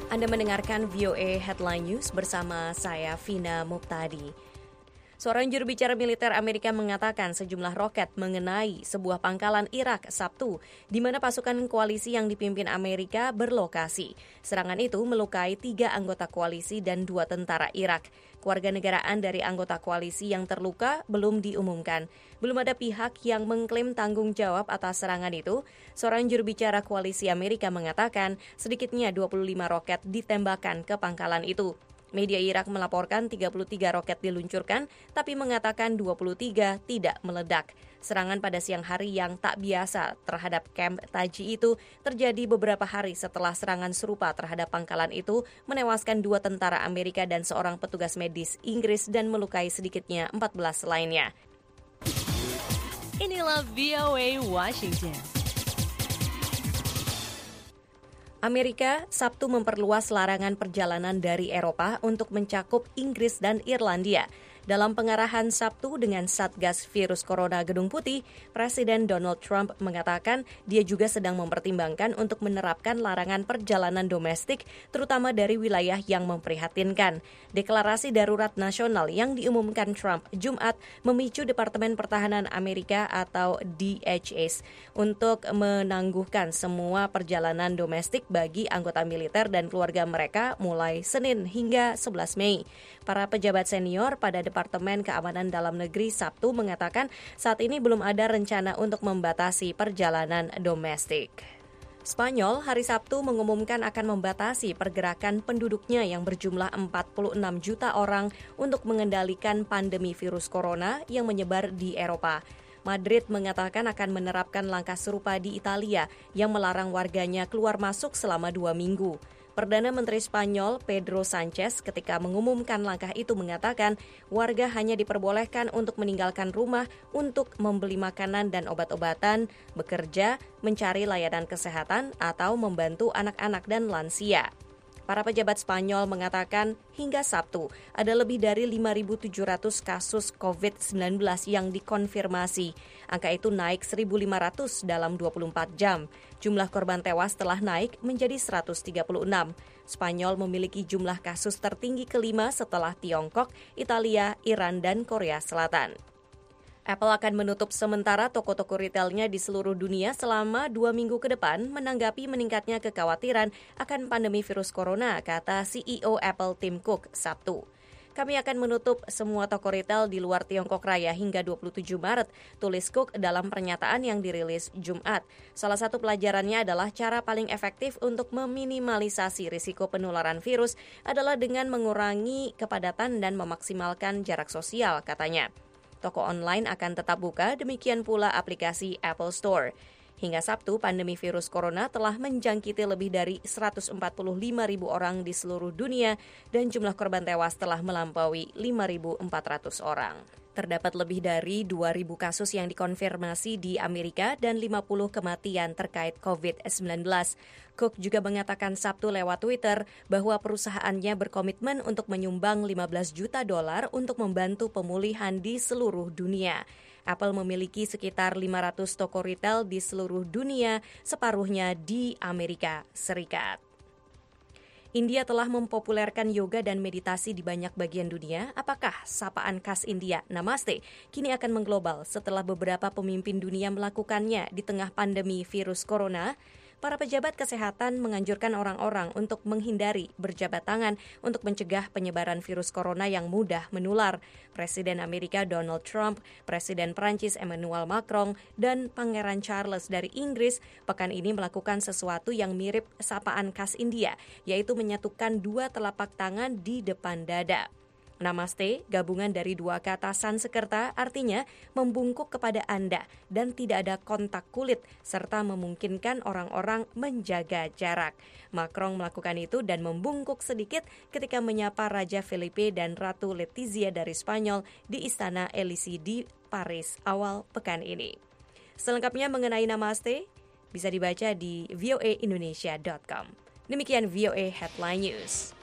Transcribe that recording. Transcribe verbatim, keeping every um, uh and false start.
Anda mendengarkan V O A Headline News bersama saya, Vina Muptadi. Seorang juru bicara militer Amerika mengatakan sejumlah roket mengenai sebuah pangkalan Irak Sabtu, di mana pasukan koalisi yang dipimpin Amerika berlokasi. Serangan itu melukai tiga anggota koalisi dan dua tentara Irak. Kewarganegaraan dari anggota koalisi yang terluka belum diumumkan. Belum ada pihak yang mengklaim tanggung jawab atas serangan itu. Seorang juru bicara koalisi Amerika mengatakan sedikitnya dua puluh lima roket ditembakkan ke pangkalan itu. Media Irak melaporkan tiga puluh tiga roket diluncurkan, tapi mengatakan dua puluh tiga tidak meledak. Serangan pada siang hari yang tak biasa terhadap kamp Taji itu terjadi beberapa hari setelah serangan serupa terhadap pangkalan itu menewaskan dua tentara Amerika dan seorang petugas medis Inggris dan melukai sedikitnya empat belas lainnya. Inilah V O A Washington. Amerika Sabtu memperluas larangan perjalanan dari Eropa untuk mencakup Inggris dan Irlandia. Dalam pengarahan Sabtu dengan Satgas Virus Corona Gedung Putih, Presiden Donald Trump mengatakan dia juga sedang mempertimbangkan untuk menerapkan larangan perjalanan domestik, terutama dari wilayah yang memprihatinkan. Deklarasi darurat nasional yang diumumkan Trump Jumat memicu Departemen Pertahanan Amerika atau D H S untuk menangguhkan semua perjalanan domestik bagi anggota militer dan keluarga mereka mulai Senin hingga sebelas Mei. Para pejabat senior pada Departemen Keamanan Dalam Negeri Sabtu mengatakan saat ini belum ada rencana untuk membatasi perjalanan domestik. Spanyol hari Sabtu mengumumkan akan membatasi pergerakan penduduknya yang berjumlah empat puluh enam juta orang untuk mengendalikan pandemi virus corona yang menyebar di Eropa. Madrid mengatakan akan menerapkan langkah serupa di Italia yang melarang warganya keluar masuk selama dua minggu. Perdana Menteri Spanyol Pedro Sanchez ketika mengumumkan langkah itu mengatakan warga hanya diperbolehkan untuk meninggalkan rumah untuk membeli makanan dan obat-obatan, bekerja, mencari layanan kesehatan, atau membantu anak-anak dan lansia. Para pejabat Spanyol mengatakan hingga Sabtu ada lebih dari lima ribu tujuh ratus kasus covid sembilan belas yang dikonfirmasi. Angka itu naik seribu lima ratus dalam dua puluh empat jam. Jumlah korban tewas telah naik menjadi seratus tiga puluh enam. Spanyol memiliki jumlah kasus tertinggi kelima setelah Tiongkok, Italia, Iran, dan Korea Selatan. Apple akan menutup sementara toko-toko retailnya di seluruh dunia selama dua minggu ke depan menanggapi meningkatnya kekhawatiran akan pandemi virus corona, kata C E O Apple Tim Cook Sabtu. Kami akan menutup semua toko retail di luar Tiongkok Raya hingga dua puluh tujuh Maret, tulis Cook dalam pernyataan yang dirilis Jumat. Salah satu pelajarannya adalah cara paling efektif untuk meminimalisasi risiko penularan virus adalah dengan mengurangi kepadatan dan memaksimalkan jarak sosial, katanya. Toko online akan tetap buka, demikian pula aplikasi Apple Store. Hingga Sabtu, pandemi virus corona telah menjangkiti lebih dari seratus empat puluh lima ribu orang di seluruh dunia dan jumlah korban tewas telah melampaui lima ribu empat ratus orang. Terdapat lebih dari dua ribu kasus yang dikonfirmasi di Amerika dan lima puluh kematian terkait covid sembilan belas. Cook juga mengatakan Sabtu lewat Twitter bahwa perusahaannya berkomitmen untuk menyumbang lima belas juta dolar untuk membantu pemulihan di seluruh dunia. Apple memiliki sekitar lima ratus toko retail di seluruh dunia, separuhnya di Amerika Serikat. India telah mempopulerkan yoga dan meditasi di banyak bagian dunia. Apakah sapaan khas India, Namaste, kini akan mengglobal setelah beberapa pemimpin dunia melakukannya di tengah pandemi virus corona? Para pejabat kesehatan menganjurkan orang-orang untuk menghindari berjabat tangan untuk mencegah penyebaran virus corona yang mudah menular. Presiden Amerika Donald Trump, Presiden Prancis Emmanuel Macron, dan Pangeran Charles dari Inggris pekan ini melakukan sesuatu yang mirip sapaan khas India, yaitu menyatukan dua telapak tangan di depan dada. Namaste, gabungan dari dua kata Sanskerta, artinya membungkuk kepada Anda dan tidak ada kontak kulit, serta memungkinkan orang-orang menjaga jarak. Macron melakukan itu dan membungkuk sedikit ketika menyapa Raja Felipe dan Ratu Letizia dari Spanyol di Istana Elysee di Paris awal pekan ini. Selengkapnya mengenai Namaste bisa dibaca di v o a indonesia dot com. Demikian V O A Headline News.